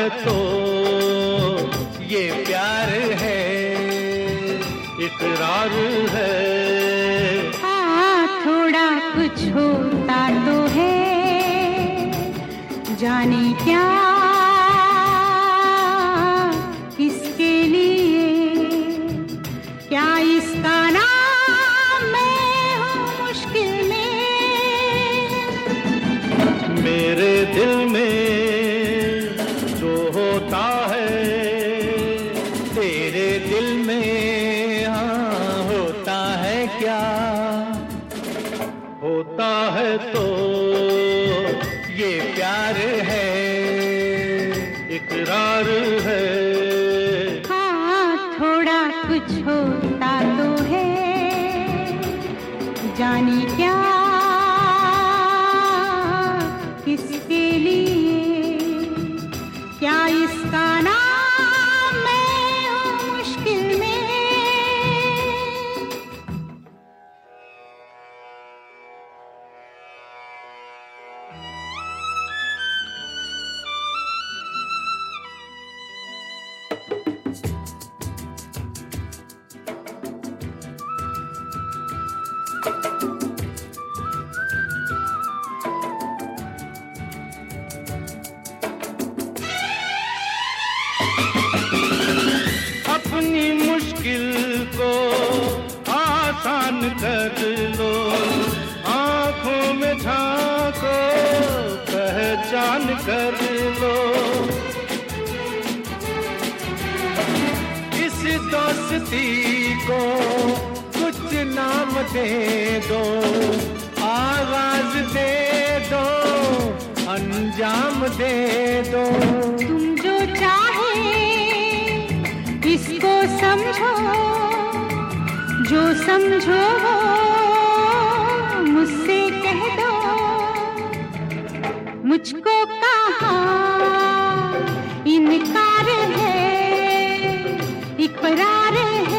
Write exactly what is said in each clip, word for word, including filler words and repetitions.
है तो ये प्यार है, इकरार है। हाँ, थोड़ा कुछ होता तो है, जाने क्या किसके लिए, क्या इसका नाम मैं हूँ मुश्किल में। मेरे दिल में जो होता है, तेरे दिल में हाँ होता है क्या, होता है तो ये प्यार है, इकरार है। हाँ, थोड़ा कुछ होता तो है, जाने क्या किसके लिए, क्या इसका नाम मैं हूँ मुश्किल में। अपनी मुश्किल को आसान कर लो, आंखों में झांको पहचान कर लो। इस दोस्ती को कुछ नाम दे दो, आवाज दे दो, अंजाम दे दो। तुम जो चाहे इसको समझो, जो समझो वो मुझसे कह दो। मुझको कहाँ इनकार है, इकरार है।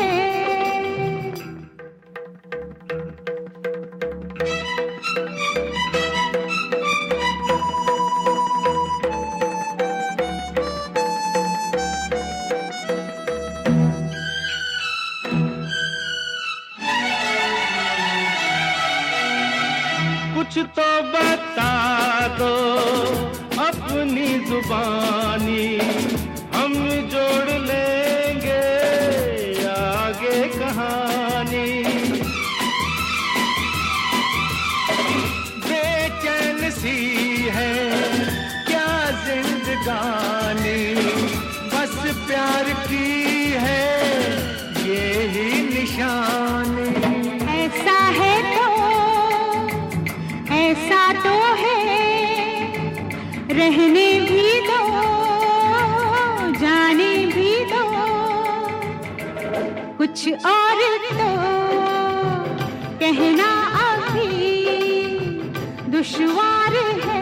कुछ तो बता दो अपनी जुबानी, हम जोड़ लेंगे आगे कहानी। बेचैन सी है क्या जिंदगानी, बस प्यार की है ये ही निशानी। ऐसा है तो ऐसा तो है, रहने भी दो, जाने भी दो। कुछ और तो कहना अभी दुश्वार है।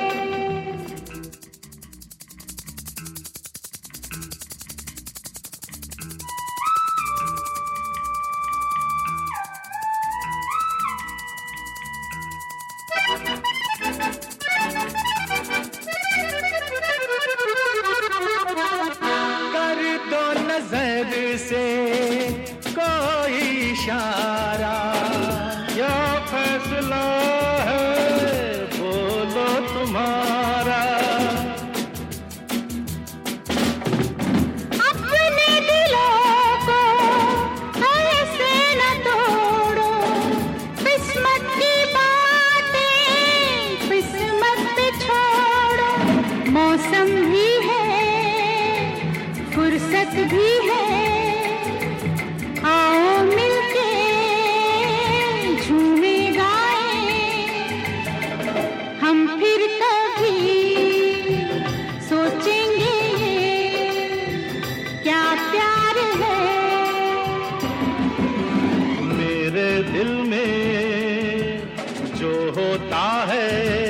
कर दो नजर से कोई इशारा, या फैसला है बोलो तुम्हारा। अपने दिलों को ऐसे न तोड़ो, किस्मत की बातें किस्मत पे छोड़ो। मौसम भी है, फुर्सत भी है, आओ मिलके झूमे गाए। हम फिर कभी सोचेंगे क्या प्यार है। मेरे दिल में जो होता है,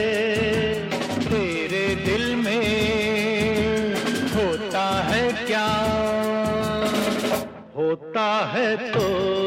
तेरे दिल में होता है क्या, होता है तो